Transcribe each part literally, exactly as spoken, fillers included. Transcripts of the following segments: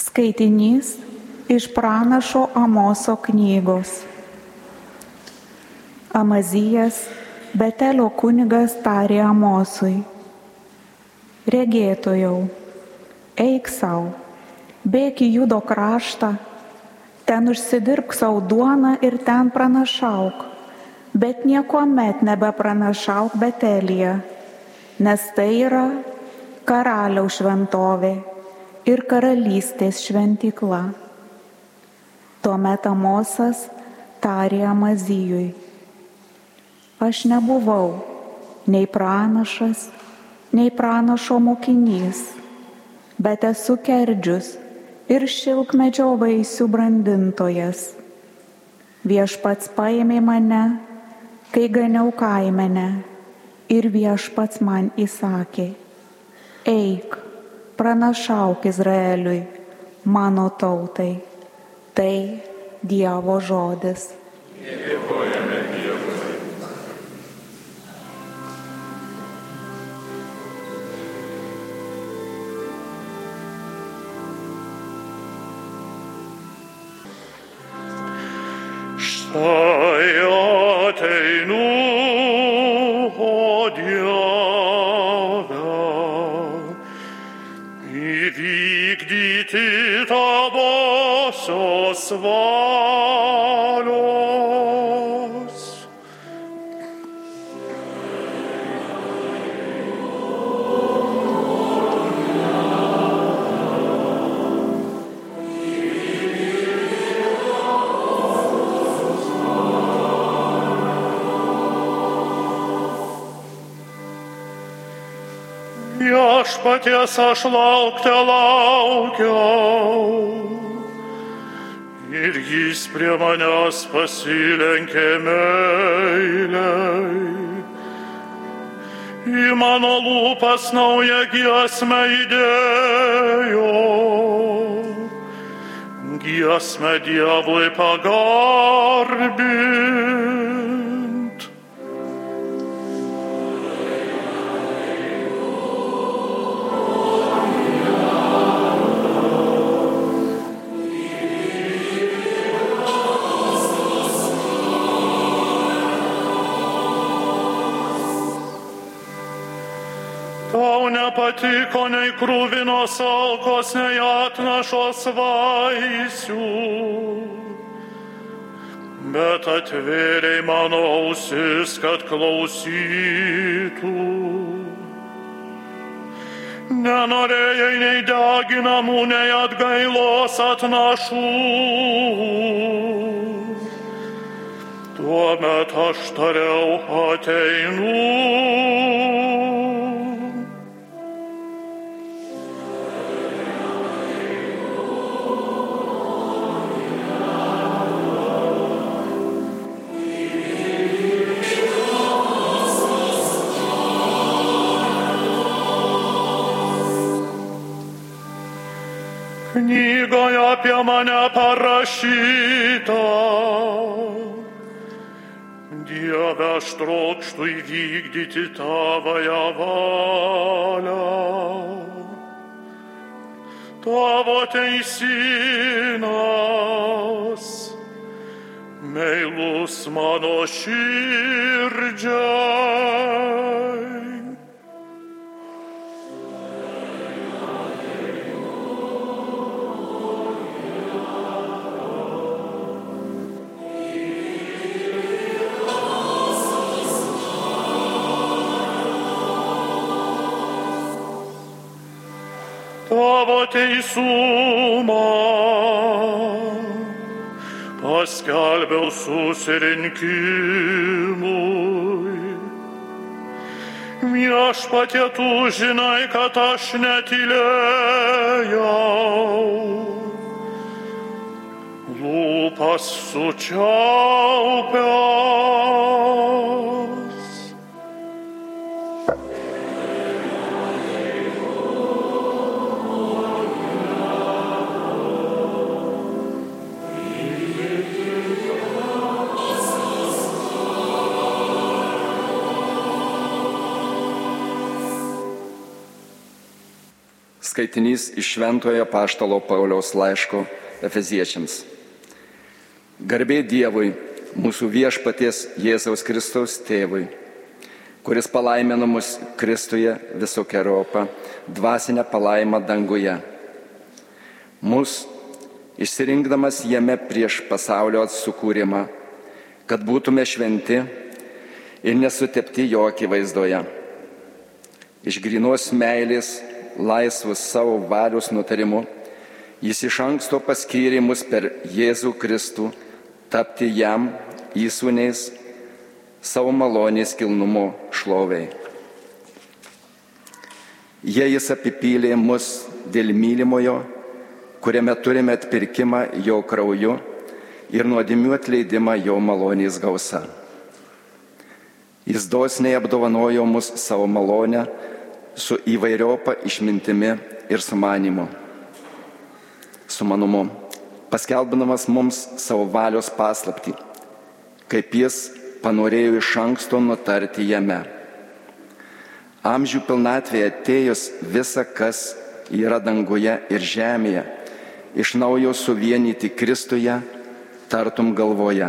Skaitinys iš pranašo Amoso knygos. Amazijas, Betelio kunigas, tarė Amosui: Regėtojau, eik sau, bėk į Judo kraštą, ten užsidirbk savo duoną ir ten pranašauk, bet niekuomet nebepranašauk Betelyje, nes tai yra karaliaus šventovė ir karalystės šventykla. Tuomet Amosas tarė Amazijui: Aš nebuvau nei pranašas, nei pranašo mokinys, bet esu kerdžius ir šilkmedžio vaisių brandintojas. Viešpats paėmė mane, kai ganiau kaimene, ir viešpats man įsakė: Eik, pranašauk Izraeliui, mano tautai. Tai Dievo žodis. Dėkojame Dievui. Štai ateinu, o Dieve, įvykdyti tavosios valios. Viešpaties aš laukte laukiau, ir jis prie manęs pasilenkė meiliai. Į mano lūpas naują giesmę įdėjo, giesmę Dievui pagarbint. Tau nepatiko nei kruvinos aukos, nei atnašos vaisių, bet atvėrei mano ausis, kad klausytų. Nenorėjai nei deginamų, nei atgailos atnašų. Tuomet aš tariau: ateinu. Knygoje apie mane parašyta: Dieve, aš trokštu įvykdyti tavąją valią. Tavo teisinas, meilus mano širdžiai. Tavo teisumą paskelbiau susirinkimui. Viešpatie, tu žinai, kad aš netylėjau, lūpas sučiaupiau. Skaitinys iš Šventojo Apaštalo Pauliaus laiško Efeziečiams. Garbė Dievui, mūsų viešpaties Jėzaus Kristaus tėvui, kuris palaimino mus Kristuje visokeriopą dvasinę palaimą danguje. Mus išsirinkdamas jame prieš pasaulio sukūrimą, kad būtume šventi ir nesutepti jo akivaizdoje. Iš grynos meilės, laisvus savo valios nutarimu, jis iš anksto paskyrė mus per Jėzų Kristų tapti jam įsūniais savo malonės kilnumo šloviai. Jie jis apipylė mus dėl mylimojo, kuriame turime atpirkimą jo krauju ir nuodėmių atleidimą jo malonės gausa. Jis dosniai apdovanojo mus savo malonę su įvairiopa išmintimi ir sumanimu. Sumanumu, paskelbdamas mums savo valios paslaptį, kaip jis panorėjo iš anksto nutarti jame. Amžių pilnatvėje atėjus visa, kas yra danguje ir žemėje, iš naujo suvienyti Kristuje, tartum galvoje.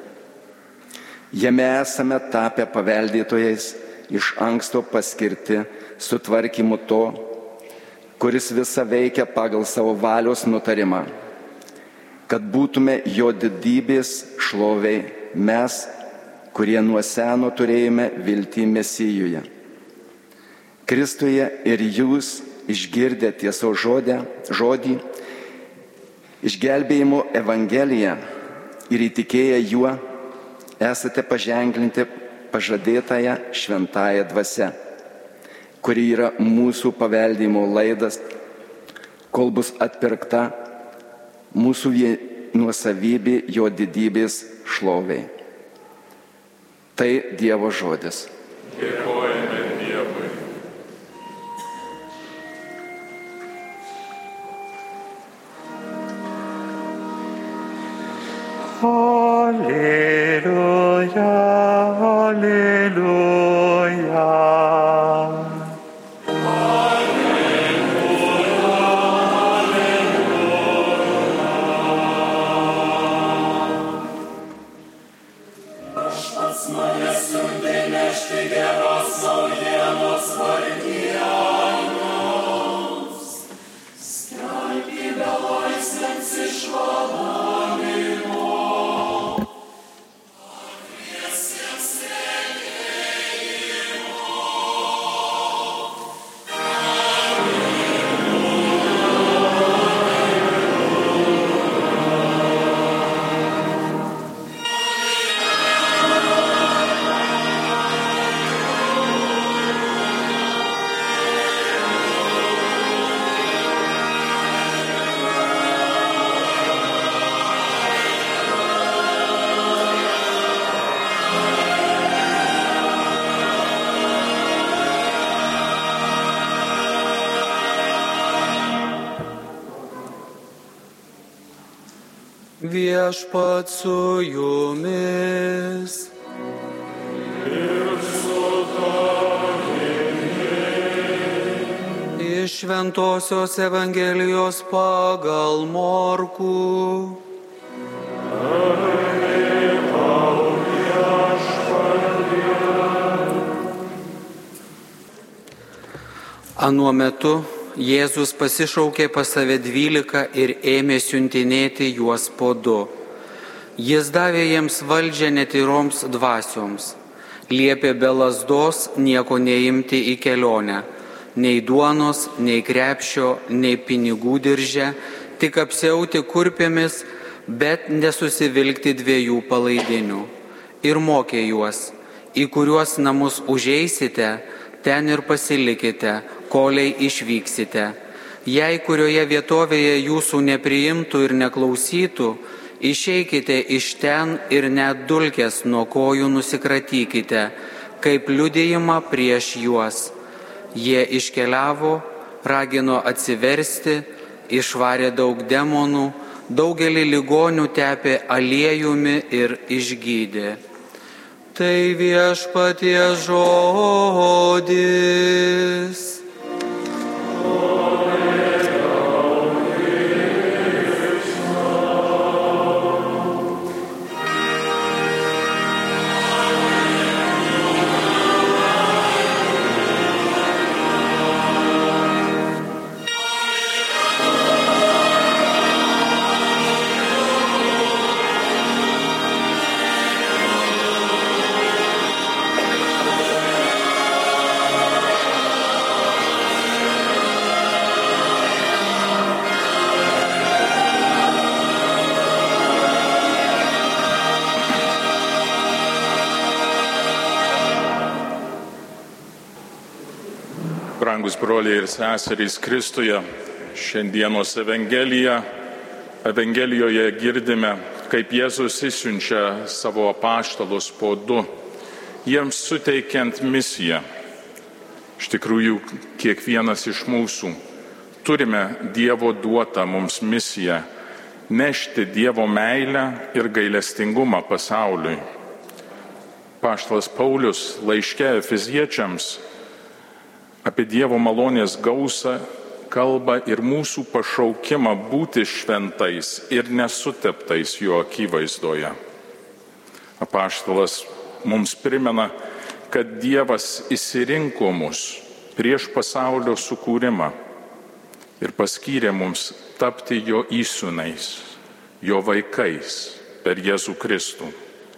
Jame esame tapę paveldėtojais, iš anksto paskirti sutvarkymu to, kuris visą veikia pagal savo valios nutarimą, kad būtume jo didybės šloviai mes, kurie nuo seno turėjome viltį Mesijuje. Kristuje ir jūs išgirdę tiesos žodį, žodį, išgelbėjimo Evangeliją ir įtikėję juo, esate paženklinti pažadėtąją šventąją dvasią, kuri yra mūsų paveldėjimo laidas, kol bus atpirkta mūsų nuosavybė jo didybės šloviai. Tai Dievo žodis. Dėkojame Dievui. Alleluia, alleluia. Viešpat su jumis. Ir su tavimi. Iš Šventosios Evangelijos pagal Morkų. Anuo metu Jėzus pasišaukė pas save dvylika ir ėmė siuntinėti juos po du. Jis davė jiems valdžią netyroms dvasioms, liepė be lazdos nieko neimti į kelionę, nei duonos, nei krepšio, nei pinigų dirže, tik apsiauti kurpėmis, bet nesusivilkti dviejų palaidinių. Ir mokė juos, į kuriuos namus užeisite, ten ir pasilikite, koliai išvyksite. Jei kurioje vietovėje jūsų nepriimtų ir neklausytų, išeikite iš ten ir net dulkes nuo kojų nusikratykite, kaip liudijimą prieš juos. Jie iškeliavo, ragino atsiversti, išvarė daug demonų, daugelį ligonių tepė aliejumi ir išgydė. Tai viešpaties žodis. Amen. Brangus broliai ir seserys Kristuje, šiandienos Evangelija, Evangelijoje girdime, kaip Jėzus išsiunčia savo apaštalus po du, jiems suteikiant misiją. Iš tikrųjų, kiekvienas iš mūsų turime Dievo duotą mums misiją nešti Dievo meilę ir gailestingumą pasauliui. Apaštalas Paulius laiške Efeziečiams apie Dievo malonės gausą kalba ir mūsų pašaukimą būti šventais ir nesuteptais jo akivaizdoje. Apaštalas mums primena, kad Dievas išsirinko mus prieš pasaulio sukūrimą ir paskyrė mums tapti jo įsūnais, jo vaikais per Jėzų Kristų.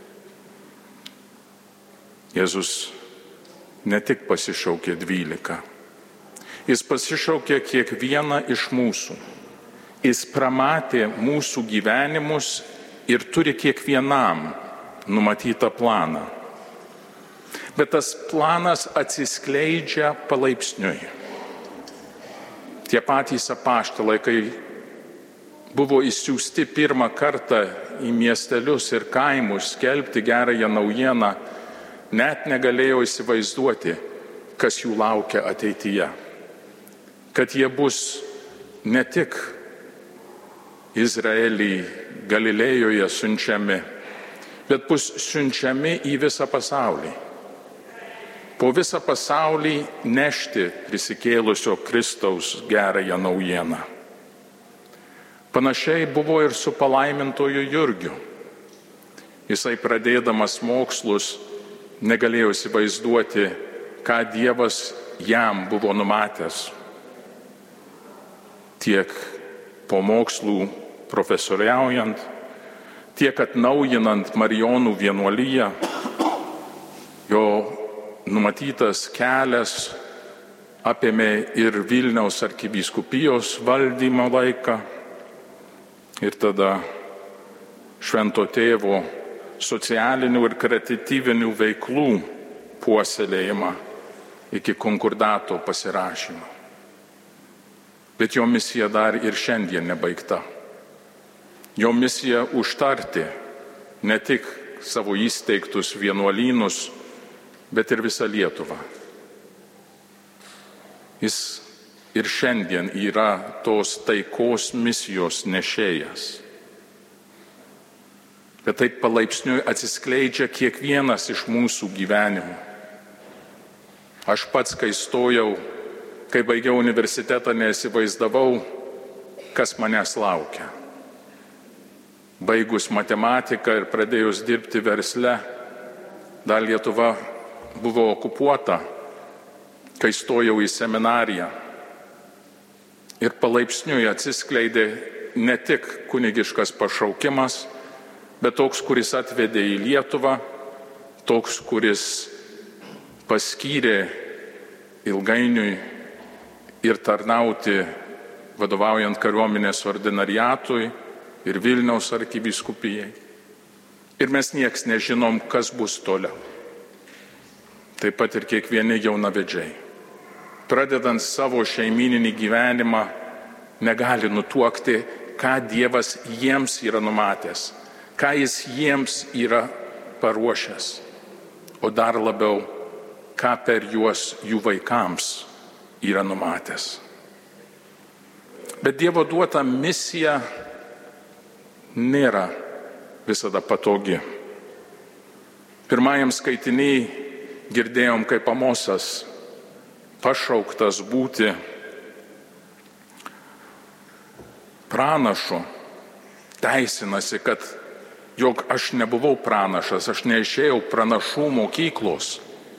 Jėzus ne tik pasišaukė dvylika, jis pasišaukė kiekvieną iš mūsų. Jis pramatė mūsų gyvenimus ir turi kiekvienam numatytą planą. Bet tas planas atsiskleidžia palaipsniui. Tie patys apaštalai, kai buvo išsiųsti pirmą kartą į miestelius ir kaimus skelbti gerąją naujieną, net negalėjo įsivaizduoti, kas jų laukia ateityje. Kad jie bus ne tik Izraelį, Galilėjoje siunčiami, bet bus siunčiami į visą pasaulį. Po visą pasaulį nešti prisikėlusio Kristaus gerąją naujieną. Panašiai buvo ir su palaimintoju Jurgiu. Jisai pradėdamas mokslus negalėjo įsivaizduoti, ką Dievas jam buvo numatęs. Tiek po mokslų profesoriaujant, tiek atnaujinant Marijonų vienuoliją, jo numatytas kelias apėmė ir Vilniaus arkivyskupijos valdymo laiką ir tada Švento Tėvo socialinių ir karitatyvinių veiklų puoselėjimą iki konkordato pasirašymo. Bet jo misija dar ir šiandien nebaigta. Jo misija užtarti ne tik savo įsteigtus vienuolynus, bet ir visą Lietuvą. Jis ir šiandien yra tos taikos misijos nešėjas. Bet taip palaipsniui atsiskleidžia kiekvienas iš mūsų gyvenimų. Aš pats, kai stojau, kai baigiau universitetą, neįsivaizdavau, kas manęs laukia. Baigus matematiką ir pradėjus dirbti versle, dar Lietuva buvo okupuota, kai stojau į seminariją. Ir palaipsniui atsiskleidė ne tik kunigiškas pašaukimas, bet toks, kuris atvedė į Lietuvą, toks, kuris paskyrė ilgainiui ir tarnauti vadovaujant kariuomenės ordinariatui ir Vilniaus arkivyskupijai. Ir mes nieks nežinom, kas bus toliau. Taip pat ir kiekvieni jaunavedžiai, pradedant savo šeimyninį gyvenimą, negali nutuokti, ką Dievas jiems yra numatęs, ką Jis jiems yra paruošęs, o dar labiau, ką per juos jų vaikams yra numatęs. Bet Dievo duota misija nėra visada patogi. Pirmajam skaitiniai girdėjom, kaip Amosas pašauktas būti pranašu, teisinasi, kad jog aš nebuvau pranašas, aš neišėjau pranašų mokyklos.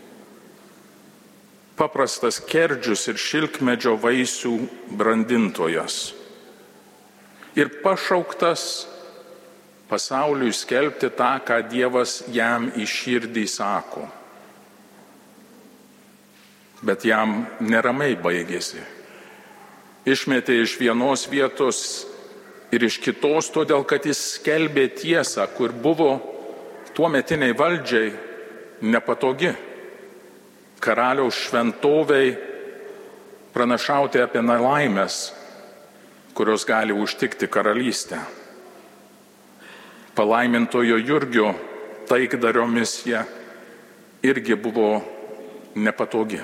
Paprastas kerdžius ir šilkmedžio vaisių brandintojas. Ir pašauktas pasauliui skelbti tą, ką Dievas jam į širdį sako. Bet jam neramai baigėsi. Išmetė iš vienos vietos ir iš kitos, todėl kad jis skelbė tiesą, kur buvo tuometiniai valdžiai nepatogi. Karaliaus šventoviai pranašauti apie nelaimės, kurios gali užtikti karalystę. Palaimintojo Jurgio taikdario misija irgi buvo nepatogi.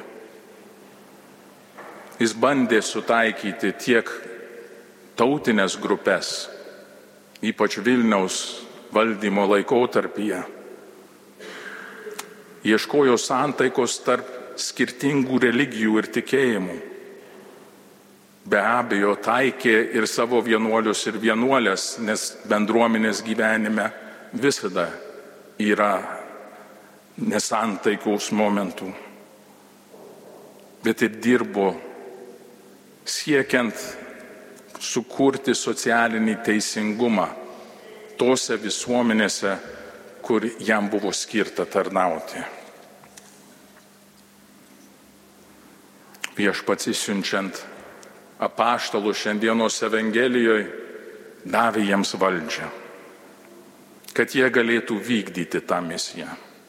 Jis bandė sutaikyti tiek tautinės grupės, ypač Vilniaus valdymo laikotarpyje. Ieškojo santaikos tarp skirtingų religijų ir tikėjimų. Be abejo, taikė ir savo vienuolius ir vienuolės, nes bendruomenės gyvenime visada yra nesantaikos momentų. Bet ir dirbo siekiant sukurti socialinį teisingumą tose visuomenėse, kur jam buvo skirta tarnauti. Viešpats išsiunčiant apaštalus šiandienos Evangelijoje davė jiems valdžią, kad jie galėtų vykdyti tą misiją.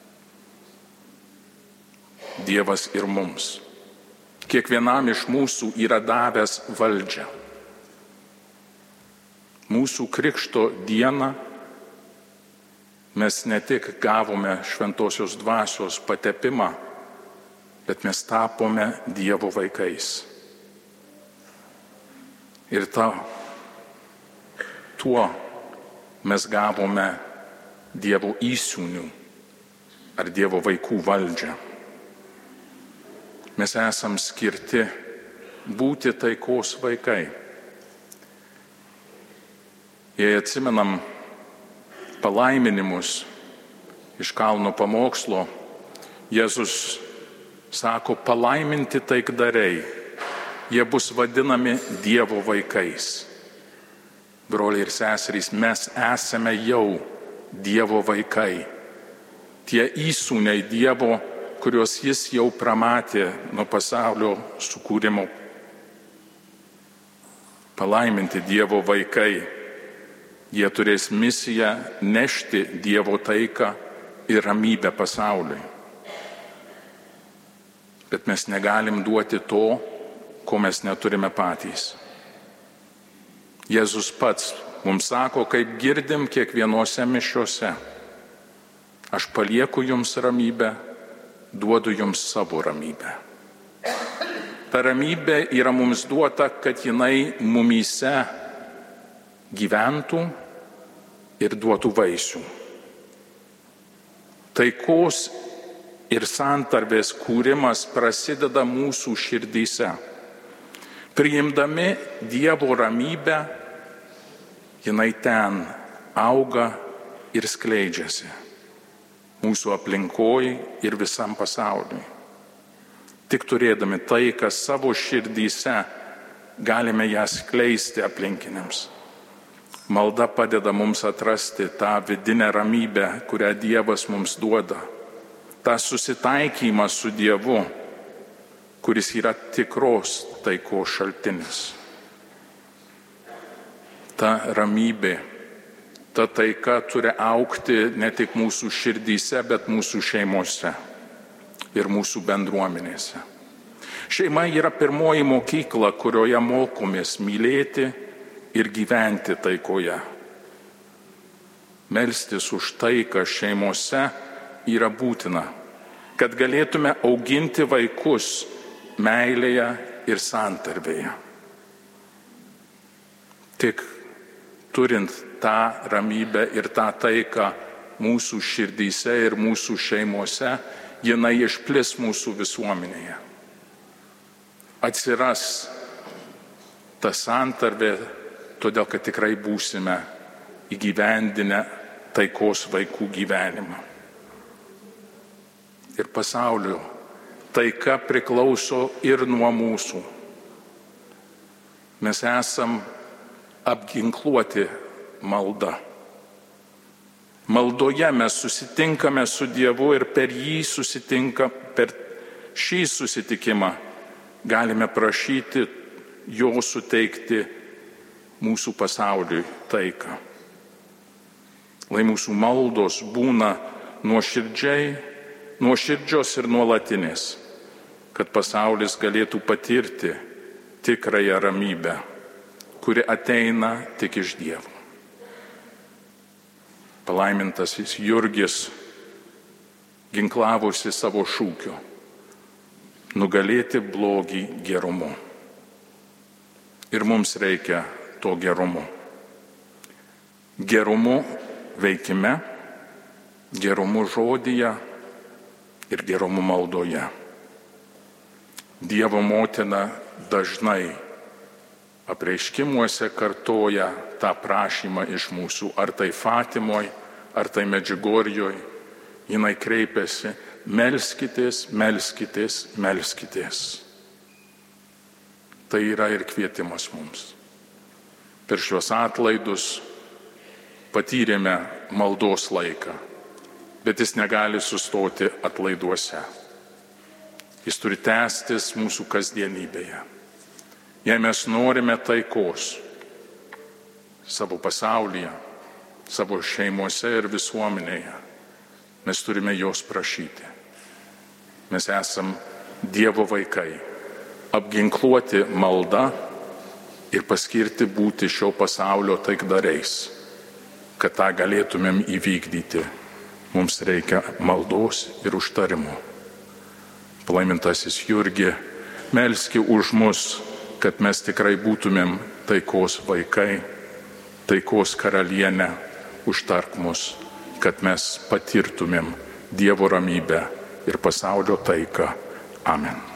Dievas ir mums, kiekvienam iš mūsų yra davęs valdžią. Mūsų krikšto dieną mes ne tik gavome šventosios dvasios patepimą, bet mes tapome Dievo vaikais. Ir ta, tuo mes gavome Dievo įsūnių ar Dievo vaikų valdžią. Mes esam skirti būti taikos vaikai. Jei atsimenam palaiminimus iš kalno pamokslo, Jėzus sako, palaiminti taikdariai, jie bus vadinami Dievo vaikais. Broliai ir seserys, mes esame jau Dievo vaikai. Tie įsūniai Dievo, kuriuos jis jau pramatė nuo pasaulio sukūrimo. Palaiminti Dievo vaikai, jie turės misiją nešti Dievo taiką ir ramybę pasauliui. Bet mes negalim duoti to, ko mes neturime patys. Jėzus pats mums sako, kaip girdim kiekvienose mišiose, aš palieku jums ramybę, duodu jums savo ramybę. Ta ramybė yra mums duota, kad jinai mumyse gyventų ir duotų vaisių. Taikos ir santarvės kūrimas prasideda mūsų širdyse. Priimdami Dievo ramybę, jinai ten auga ir skleidžiasi mūsų aplinkoje ir visam pasauliui. Tik turėdami taiką savo širdyse galime ją skleisti aplinkiniams. Malda padeda mums atrasti tą vidinę ramybę, kurią Dievas mums duoda. tą susitaikymą su Dievu, kuris yra tikros taikos šaltinis. Ta ramybė, ta taika turi augti ne tik mūsų širdyse, bet mūsų šeimose ir mūsų bendruomenėse. Šeima yra pirmoji mokykla, kurioje mokomės mylėti ir gyventi taikoje. Melstis už taiką šeimose yra būtina, kad galėtume auginti vaikus meilėje ir santarvėje. Tik turint tą ramybę ir tą taiką mūsų širdyse ir mūsų šeimose, jinai išplis mūsų visuomenėje. Atsiras ta santarvė, todėl kad tikrai būsime įgyvendinę taikos vaikų gyvenimą. Ir pasaulio taika priklauso ir nuo mūsų. Mes esam apginkluoti malda. Maldoje mes susitinkame su Dievu ir per jį susitinka, per šį susitikimą galime prašyti jo suteikti mūsų pasauliui taiką. Lai mūsų maldos būna nuoširdžiai, nuoširdžios ir nuolatinės, kad pasaulis galėtų patirti tikrąją ramybę, kuri ateina tik iš Dievo. Palaimintasis Jurgis ginklavosi savo šūkiu - nugalėti blogį gerumu. Ir mums reikia to gerumu. Gerumu veikime, gerumu žodyje ir gerumu maldoje. Dievo motina dažnai apreiškimuose kartoja tą prašymą iš mūsų, ar tai Fatimoj, ar tai Medžiugorjoj. Jinai kreipiasi: melskitės, melskitės, melskitės. Tai yra ir kvietimas mums. Per šios atlaidus patyrėme maldos laiką, bet jis negali sustoti atlaiduose. Jis turi tęstis mūsų kasdienybėje. Jei mes norime taikos savo pasaulyje, savo šeimose ir visuomenėje, mes turime jos prašyti. Mes esam Dievo vaikai, apginkluoti malda ir paskirti būti šio pasaulio taikdariais. Kad tą galėtumėm įvykdyti, mums reikia maldos ir užtarimo. Palaimintasis Jurgi, melski už mus, kad mes tikrai būtumėm taikos vaikai, taikos karalienė, užtark mus, kad mes patirtumėm Dievo ramybę ir pasaulio taiką. Amen.